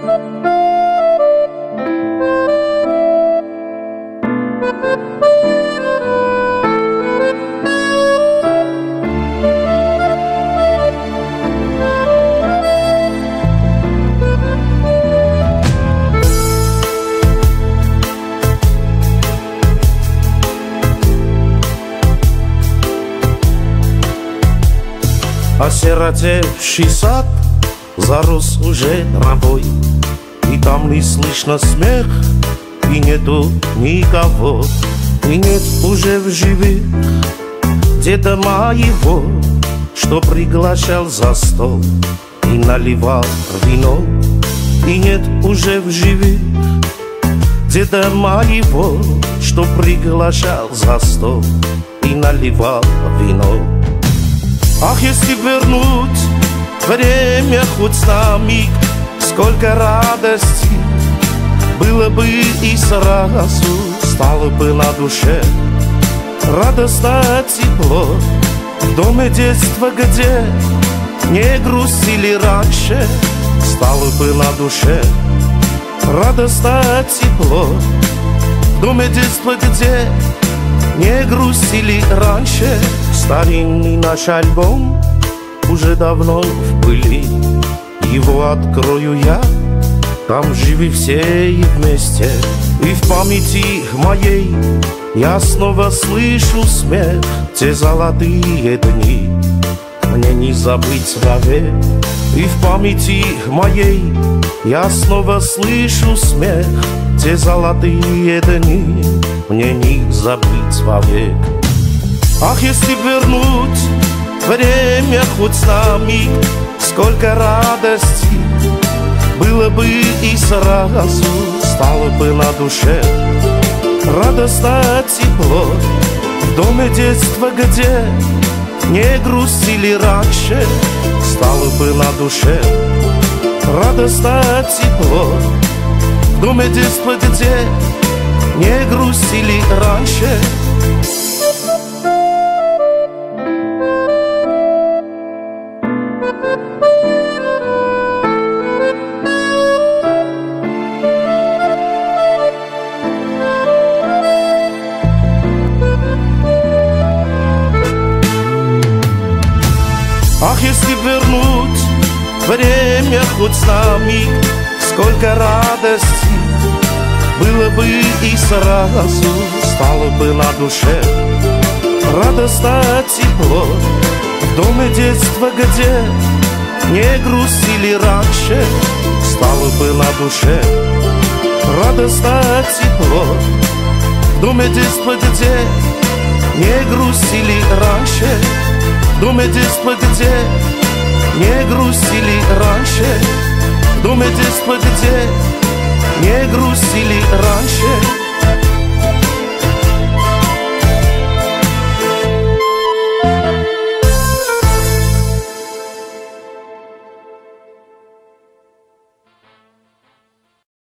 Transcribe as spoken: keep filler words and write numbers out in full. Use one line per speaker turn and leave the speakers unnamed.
Осиротевший сад зарос уже травой, и там не слышно смех, и нету никого, и нет уже в живых деда моего, что приглашал за стол и наливал вино. И нет уже в живых деда моего, что приглашал за стол и наливал вино. Ах, если вернуть время хоть на миг, сколько радости было бы и сразу стало бы на душе радостно тепло. В доме детства, где не грустили раньше, стало бы на душе радостно тепло. В доме детства, где не грустили раньше, старинный наш альбом уже давно в пыли. Его открою я, там живы все и вместе. И в памяти моей я снова слышу смех. Те золотые дни мне не забыть вовек. И в памяти моей я снова слышу смех. Те золотые дни мне не забыть вовек. Ах, если вернуть время хоть на миг, сколько радости было бы и сразу стало бы на душе радостно тепло. В доме детства, где не грустили раньше, стало бы на душе радостно тепло. В доме детства, где не грустили раньше. Ах, если вернуть время хоть на миг, сколько радости было бы и сразу стало бы на душе радостно тепло. В доме детства, где не грустили раньше, стало бы на душе радостно тепло. В доме детства, где не грустили раньше, в доме детства, где не грустили раньше, в доме детства, где не грустили раньше.